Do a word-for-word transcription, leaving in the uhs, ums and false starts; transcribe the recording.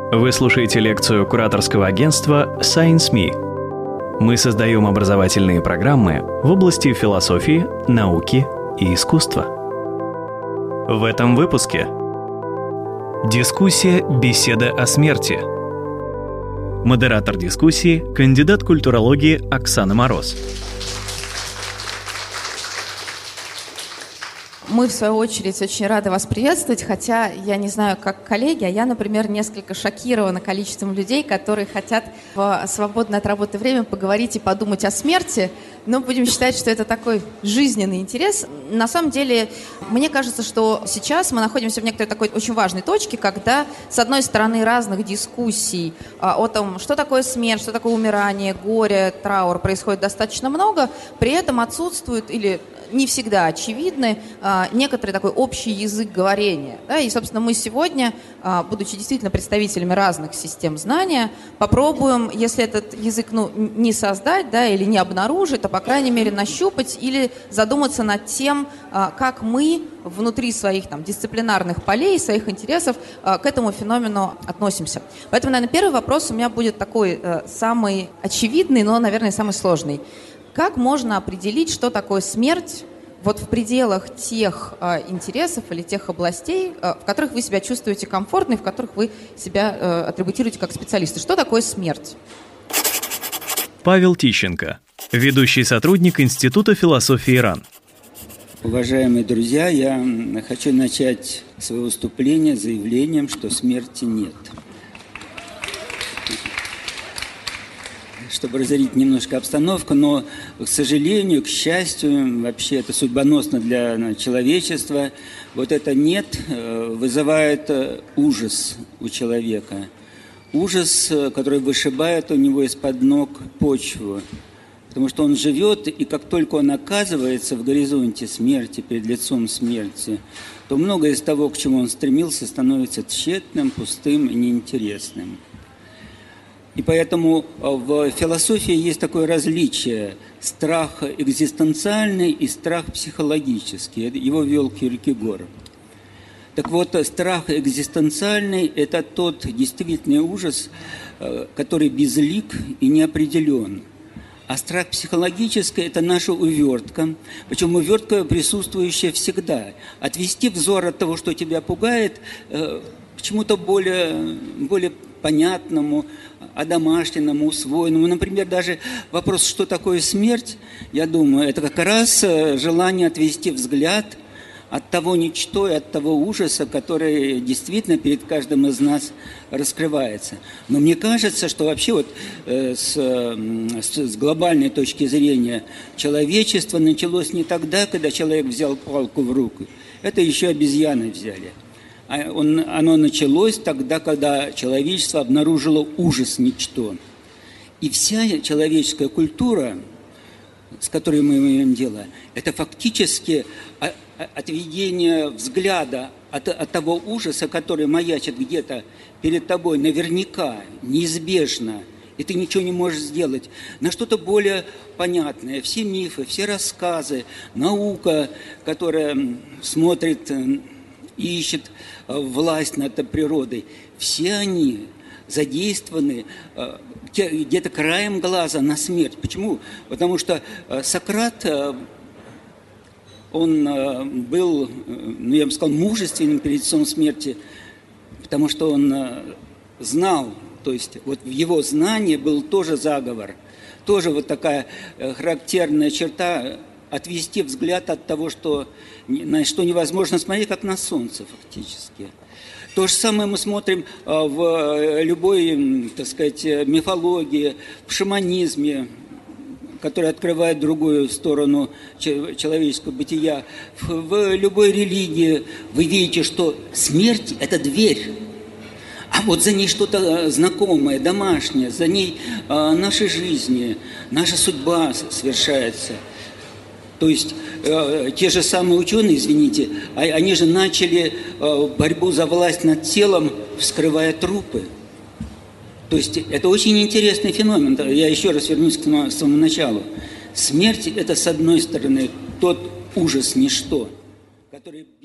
Вы слушаете лекцию кураторского агентства Science.me. Мы создаем образовательные программы в области философии, науки и искусства. В этом выпуске дискуссия «Беседа о смерти». Модератор дискуссии – кандидат культурологии Оксана Мороз. Мы, в свою очередь, очень рады вас приветствовать, хотя я не знаю, как коллеги, а я, например, несколько шокирована количеством людей, которые хотят в свободное от работы время поговорить и подумать о смерти, но будем считать, что это такой жизненный интерес. На самом деле, мне кажется, что сейчас мы находимся в некоторой такой очень важной точке, когда, с одной стороны, разных дискуссий о том, что такое смерть, что такое умирание, горе, траур, происходит достаточно много, при этом отсутствует или не всегда очевидны некоторый такой общий язык говорения. Да? И, собственно, мы сегодня, будучи действительно представителями разных систем знания, попробуем, если этот язык ну, не создать, да, или не обнаружить, то, по крайней мере, нащупать или задуматься над тем, как мы внутри своих там, дисциплинарных полей, своих интересов к этому феномену относимся. Поэтому, наверное, первый вопрос у меня будет такой самый очевидный, но, наверное, самый сложный. Как можно определить, что такое смерть вот в пределах тех э, интересов или тех областей, э, в которых вы себя чувствуете комфортно и в которых вы себя э, атрибутируете как специалисты? Что такое смерть? Павел Тищенко, ведущий сотрудник Института философии РАН. Уважаемые друзья, я хочу начать свое выступление заявлением, что смерти нет. Чтобы разорить немножко обстановку, но, к сожалению, к счастью, вообще это судьбоносно для человечества, вот это «нет» вызывает ужас у человека. Ужас, который вышибает у него из-под ног почву, потому что он живет, и как только он оказывается в горизонте смерти, перед лицом смерти, то многое из того, к чему он стремился, становится тщетным, пустым и неинтересным. И поэтому в философии есть такое различие – страх экзистенциальный и страх психологический. Его ввел Кьеркегор. Так вот, страх экзистенциальный – это тот действительный ужас, который безлик и неопределен. А страх психологический – это наша увертка, причем увертка, присутствующая всегда. Отвести взор от того, что тебя пугает, к чему-то более, более понятному, одомашненному, усвоенному. Например, даже вопрос, что такое смерть, я думаю, это как раз желание отвести взгляд от того ничто и от того ужаса, который действительно перед каждым из нас раскрывается. Но мне кажется, что вообще вот э, с, с, с глобальной точки зрения человечество началось не тогда, когда человек взял палку в руку. Это еще обезьяны взяли. Он, оно началось тогда, когда человечество обнаружило ужас ничто. И вся человеческая культура, с которой мы имеем дело, это фактически отведение взгляда от, от того ужаса, который маячит где-то перед тобой, наверняка, неизбежно, и ты ничего не можешь сделать, на что-то более понятное. Все мифы, все рассказы, наука, которая смотрит и ищет власть над природой, все они задействованы где-то краем глаза на смерть. Почему? Потому что Сократ, он был, ну, я бы сказал, мужественным перед лицом смерти, потому что он знал, то есть вот в его знании был тоже заговор, тоже вот такая характерная черта – отвести взгляд от того, что, на что невозможно смотреть, как на солнце фактически. То же самое мы смотрим в любой, так сказать, мифологии, в шаманизме, который открывает другую сторону человеческого бытия. В любой религии вы видите, что смерть – это дверь. А вот за ней что-то знакомое, домашнее, за ней наши жизни, наша судьба совершается. То есть э, те же самые ученые, извините, они же начали э, борьбу за власть над телом, вскрывая трупы. То есть это очень интересный феномен. Я еще раз вернусь к самому, самому началу. Смерть – это, с одной стороны, тот ужас ничто, который